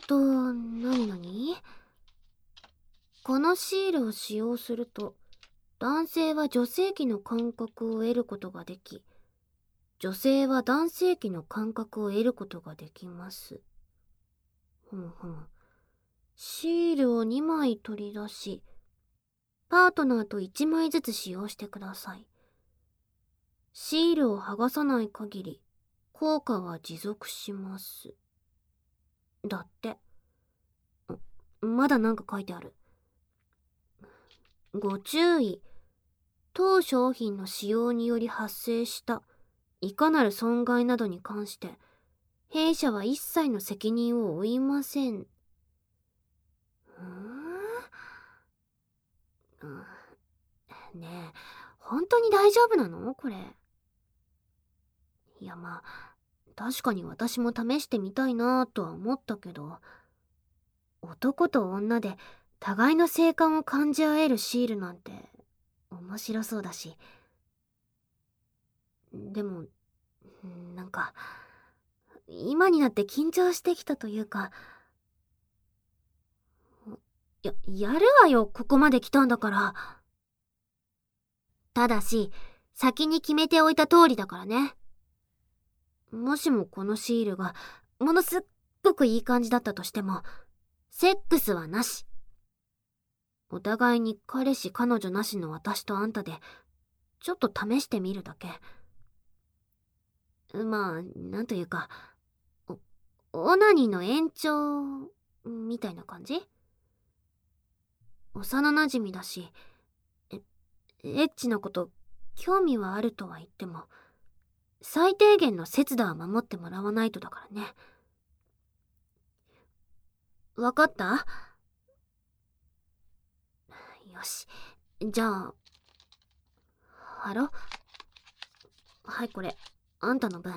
なにこのシールを使用すると、男性は女性器の感覚を得ることができ、女性は男性器の感覚を得ることができます。シールを2枚取り出し、パートナーと1枚ずつ使用してください。シールを剥がさない限り、効果は持続します。だって。まだなんか書いてある。ご注意。当商品の使用により発生したいかなる損害などに関して、弊社は一切の責任を負いません。ねえ、本当に大丈夫なのこれ。いやまあ、確かに私も試してみたいなとは思ったけど、男と女で互いの性感を感じ合えるシールなんて面白そうだし。でも、なんか、今になって緊張してきたというか、やるわよ、ここまで来たんだから。ただし、先に決めておいた通りだからね。もしもこのシールがものすっごくいい感じだったとしても、セックスはなし。お互いに彼氏彼女なしの私とあんたで、ちょっと試してみるだけ。まあ、なんというか、オナニーの延長、みたいな感じ？幼馴染だし、エッチなこと興味はあるとは言っても、最低限の節度は守ってもらわないとだからね。わかった？よし。じゃあ、貼ろ。はい、これ、あんたの分。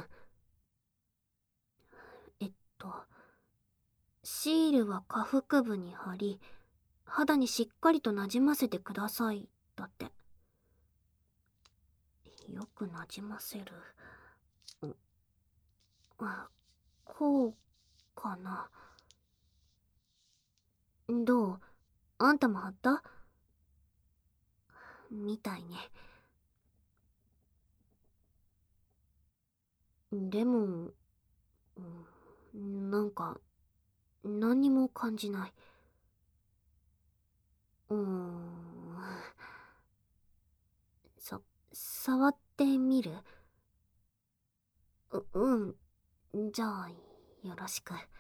えっと、シールは下腹部に貼り、肌にしっかりとなじませてください。だって。よくなじませる。こうかな。どう？あんたも貼った？みたいね。でも、なんか、何にも感じない。うーん。触ってみる？うん。じゃあ、よろしく。